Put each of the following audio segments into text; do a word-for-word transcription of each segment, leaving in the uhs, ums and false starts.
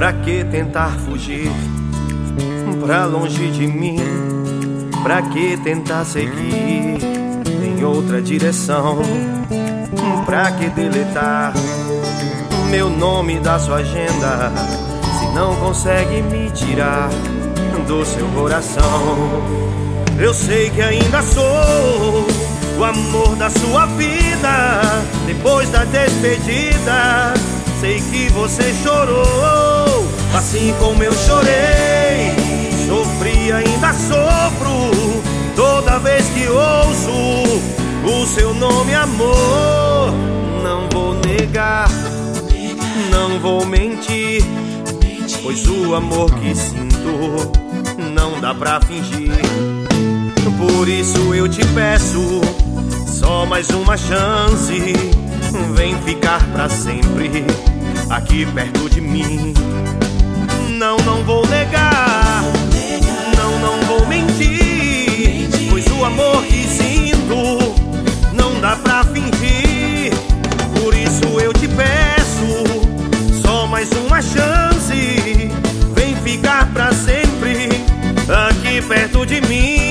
Pra que tentar fugir pra longe de mim? Pra que tentar seguir em outra direção? Pra que deletar meu nome da sua agenda se não consegue me tirar do seu coração? Eu sei que ainda sou o amor da sua vida. Depois da despedida, sei que você chorou, assim como eu chorei. Sofri e ainda sofro toda vez que ouço o seu nome, amor. Não vou negar, não vou mentir, pois o amor que sinto não dá pra fingir. Por isso eu te peço só mais uma chance. Vem ficar pra sempre aqui perto de mim. Não, não vou negar, não, não vou mentir, pois o amor que sinto não dá pra fingir. Por isso eu te peço só mais uma chance. Vem ficar pra sempre aqui perto de mim.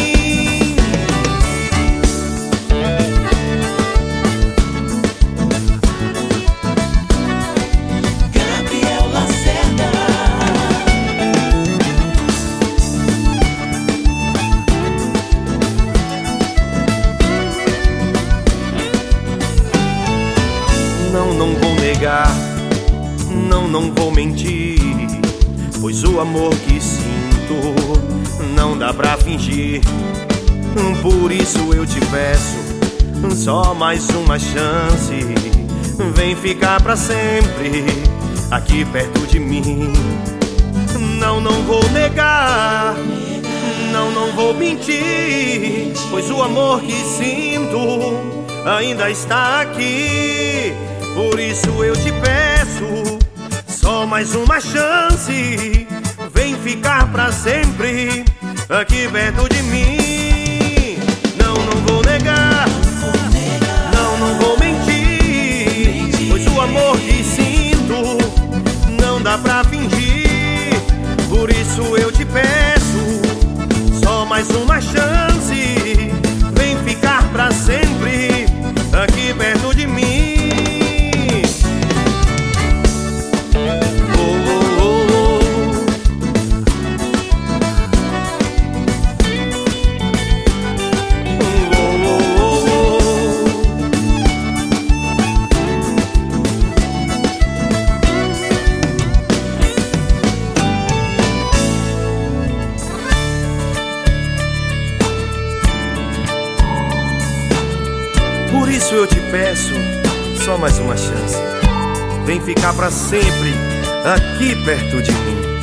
Não, não vou negar, não, não vou mentir, pois o amor que sinto não dá pra fingir. Por isso eu te peço só mais uma chance. Vem ficar pra sempre aqui perto de mim. Não, não vou negar, não, não vou mentir, pois o amor que sinto ainda está aqui. Por isso eu te peço só mais uma chance. Vem ficar pra sempre aqui perto de mim. Não, não vou negar, não, não vou mentir, pois o amor que sinto não dá pra fingir. Por isso eu te peço só mais uma chance. Vem ficar pra sempre aqui perto de mim. Por isso eu te peço só mais uma chance. Vem ficar pra sempre aqui perto de mim.